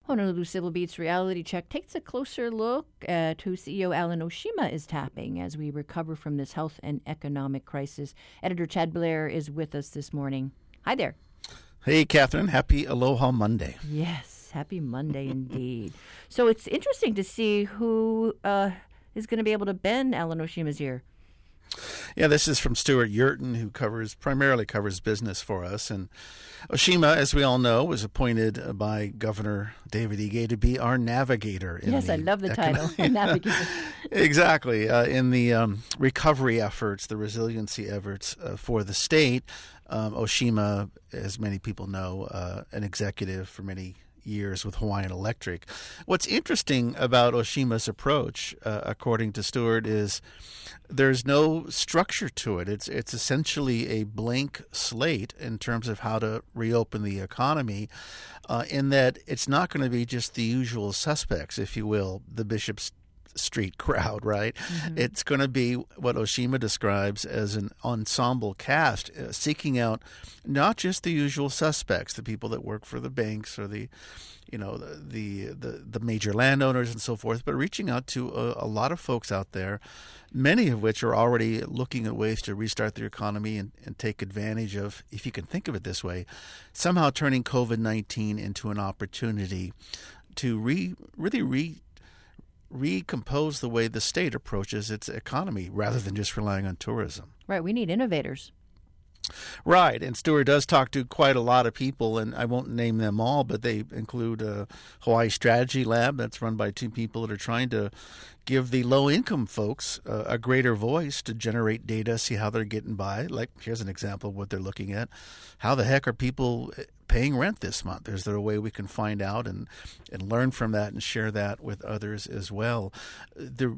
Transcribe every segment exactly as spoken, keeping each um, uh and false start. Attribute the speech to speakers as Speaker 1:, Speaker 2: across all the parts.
Speaker 1: Honolulu Civil Beat's Reality Check takes a closer look at who C E O Alan Oshima is tapping as we recover from this health and economic crisis. Editor Chad Blair is with us this morning. Hi there.
Speaker 2: Hey, Catherine. Happy Aloha Monday.
Speaker 1: Yes, happy Monday indeed. So it's interesting to see who uh, is going to be able to bend Alan Oshima's ear.
Speaker 2: Yeah, this is from Stuart Yurton, who covers primarily covers business for us. And Oshima, as we all know, was appointed by Governor David Ige to be our navigator. In
Speaker 1: yes,
Speaker 2: the
Speaker 1: I love the
Speaker 2: economic-
Speaker 1: title, navigator.
Speaker 2: Exactly. Uh, in the um, recovery efforts, the resiliency efforts uh, for the state, um, Oshima, as many people know, uh, an executive for many years with Hawaiian Electric. What's interesting about Oshima's approach, uh, according to Stewart, is there's no structure to it. It's it's essentially a blank slate in terms of how to reopen the economy, uh, in that it's not going to be just the usual suspects, if you will, the Bishop's Street crowd, right? Mm-hmm. It's going to be what Oshima describes as an ensemble cast, uh, seeking out not just the usual suspects, the people that work for the banks or the, you know, the the the, the major landowners and so forth, but reaching out to a, a lot of folks out there, many of which are already looking at ways to restart their economy and, and take advantage of, if you can think of it this way, somehow turning COVID nineteen into an opportunity to re really re recompose the way the state approaches its economy rather than just relying on tourism.
Speaker 1: Right. We need innovators.
Speaker 2: Right. And Stewart does talk to quite a lot of people, and I won't name them all, but they include a Hawaii Strategy Lab that's run by two people that are trying to give the low-income folks uh, a greater voice to generate data, see how they're getting by. Like, here's an example of what they're looking at. How the heck are people paying rent this month? Is there a way we can find out and, and learn from that and share that with others as well? The,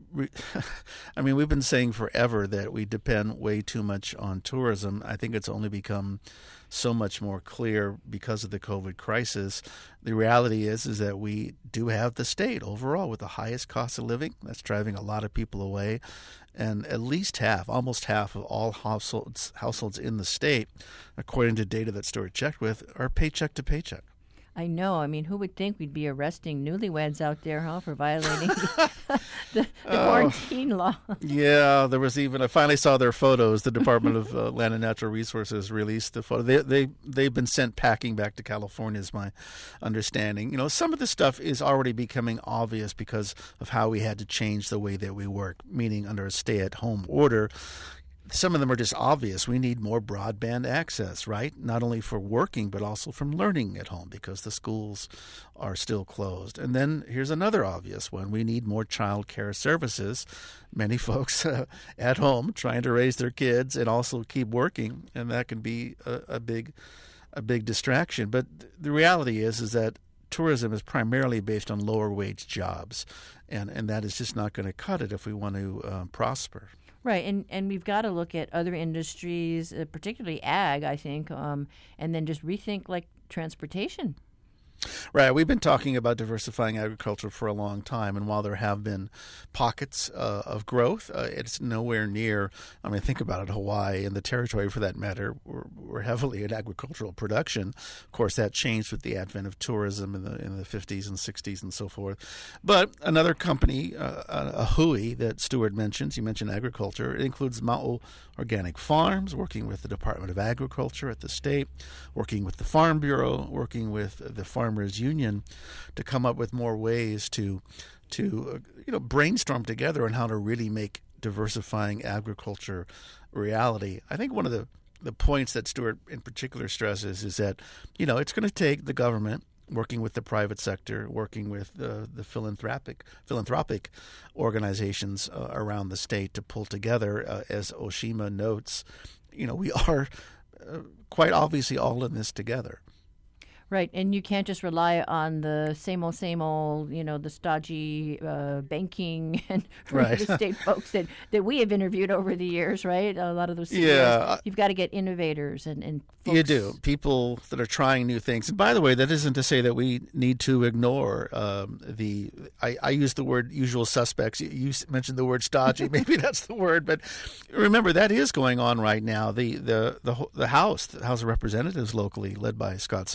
Speaker 2: I mean, we've been saying forever that we depend way too much on tourism. I think it's only become so much more clear because of the COVID crisis. The reality is is that we do have the state overall with the highest cost of living. That's driving a lot of people away. And at least half, almost half of all households households in the state, according to data that Stewart checked with, are paycheck to paycheck.
Speaker 1: I know. I mean, who would think we'd be arresting newlyweds out there, huh, for violating the, the, the
Speaker 2: oh,
Speaker 1: quarantine law?
Speaker 2: Yeah, there was even, I finally saw their photos. The Department of uh, Land and Natural Resources released the photo. They, they, they've been sent packing back to California, is my understanding. You know, some of the stuff is already becoming obvious because of how we had to change the way that we work, meaning under a stay-at-home order. Some of them are just obvious. We need more broadband access, right? Not only for working, but also from learning at home because the schools are still closed. And then here's another obvious one. We need more child care services. Many folks uh, at home trying to raise their kids and also keep working, and that can be a, a big a big distraction. But the reality is is that tourism is primarily based on lower wage jobs, and, and that is just not going to cut it if we want to um, prosper.
Speaker 1: Right, and, and we've got to look at other industries, uh, particularly ag, I think, um, and then just rethink, like, transportation.
Speaker 2: Right. We've been talking about diversifying agriculture for a long time, and while there have been pockets uh, of growth, uh, it's nowhere near, I mean, think about it, Hawaii and the territory for that matter, we're, we're heavily in agricultural production. Of course, that changed with the advent of tourism in the in the fifties and sixties and so forth. But another company, uh, a hui that Stewart mentions, you mentioned agriculture, it includes Ma'o Organic Farms, working with the Department of Agriculture at the state, working with the Farm Bureau, working with the Farm Union to come up with more ways to to uh, you know brainstorm together on how to really make diversifying agriculture reality. I think one of the, the points that Stewart in particular stresses is that you know it's going to take the government working with the private sector, working with the, the philanthropic philanthropic organizations uh, around the state to pull together, uh, as Oshima notes, you know we are uh, quite obviously all in this together.
Speaker 1: Right, and you can't just rely on the same old, same old, you know, the stodgy uh, banking and real
Speaker 2: right.
Speaker 1: estate folks that, that we have interviewed over the years, right? A lot of those C E Os.
Speaker 2: Yeah.
Speaker 1: You've got to get innovators and, and folks.
Speaker 2: You do. People that are trying new things. And by the way, that isn't to say that we need to ignore um, the, I, I use the word usual suspects. You mentioned the word stodgy. Maybe that's the word. But remember, that is going on right now. The, the, the, the House, the House of Representatives locally, led by Scott Saiki,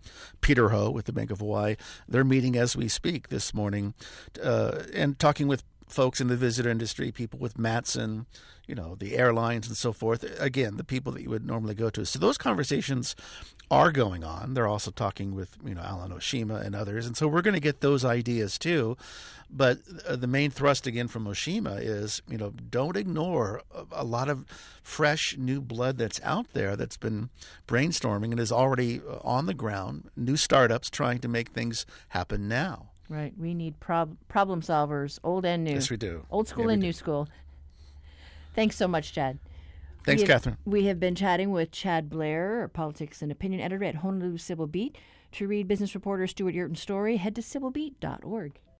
Speaker 2: Peter Ho with the Bank of Hawaii. They're meeting as we speak this morning uh, and talking with folks in the visitor industry, people with Matson, you know, the airlines and so forth. Again, the people that you would normally go to. So those conversations are going on. They're also talking with, you know, Alan Oshima and others. And so we're going to get those ideas too. But uh, the main thrust again from Oshima is, you know, don't ignore a, a lot of fresh new blood that's out there that's been brainstorming and is already on the ground, new startups trying to make things happen now.
Speaker 1: Right. We need prob- problem solvers, old and new.
Speaker 2: Yes, we do.
Speaker 1: Old school
Speaker 2: yeah,
Speaker 1: and
Speaker 2: do.
Speaker 1: new school. Thanks so much, Chad.
Speaker 2: Thanks,
Speaker 1: we have,
Speaker 2: Catherine.
Speaker 1: We have been chatting with Chad Blair, politics and opinion editor at Honolulu Civil Beat. To read business reporter Stuart Yurton's story, head to civil beat dot org.